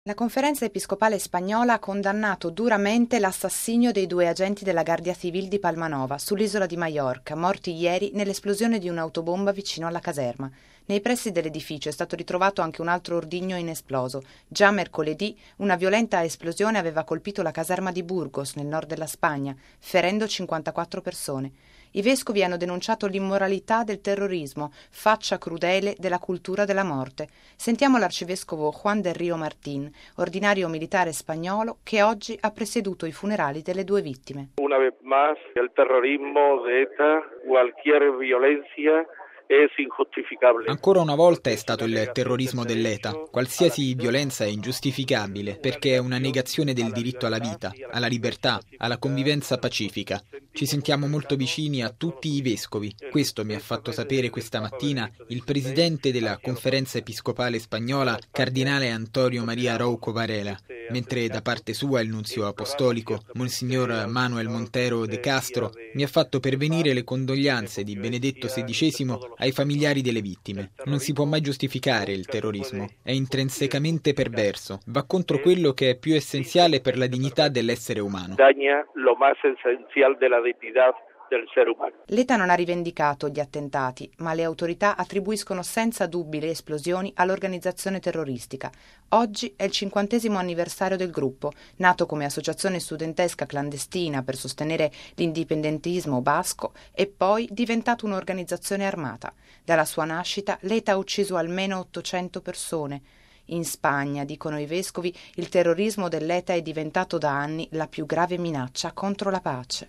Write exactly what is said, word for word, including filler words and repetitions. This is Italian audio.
La Conferenza Episcopale Spagnola ha condannato duramente l'assassinio dei due agenti della Guardia Civil di Palmanova, sull'isola di Maiorca, morti ieri nell'esplosione di un'autobomba vicino alla caserma. Nei pressi dell'edificio è stato ritrovato anche un altro ordigno inesploso. Già mercoledì una violenta esplosione aveva colpito la caserma di Burgos, nel nord della Spagna, ferendo cinquantaquattro persone. I vescovi hanno denunciato l'immoralità del terrorismo, faccia crudele della cultura della morte. Sentiamo l'arcivescovo Juan del Río Martín, ordinario militare spagnolo, che oggi ha presieduto i funerali delle due vittime. Una vez más, el terrorismo de ETA, cualquier violencia es injustificable. Ancora una volta è stato il terrorismo dell'ETA. Qualsiasi violenza è ingiustificabile perché è una negazione del diritto alla vita, alla libertà, alla convivenza pacifica. Ci sentiamo molto vicini a tutti i vescovi. Questo mi ha fatto sapere questa mattina il presidente della Conferenza Episcopale Spagnola, cardinale Antonio María Rouco Varela, mentre da parte sua il nunzio apostolico, Monsignor Manuel Montero de Castro, mi ha fatto pervenire le condoglianze di Benedetto sedicesimo ai familiari delle vittime. Non si può mai giustificare il terrorismo, è intrinsecamente perverso, va contro quello che è più essenziale per la dignità dell'essere umano. Daña lo más esencial de la dignidad del ser umano. L'ETA non ha rivendicato gli attentati, ma le autorità attribuiscono senza dubbi le esplosioni all'organizzazione terroristica. Oggi è il cinquantesimo anniversario del gruppo, nato come associazione studentesca clandestina per sostenere l'indipendentismo basco e poi diventato un'organizzazione armata. Dalla sua nascita l'ETA ha ucciso almeno ottocento persone. In Spagna, dicono i vescovi, il terrorismo dell'ETA è diventato da anni la più grave minaccia contro la pace.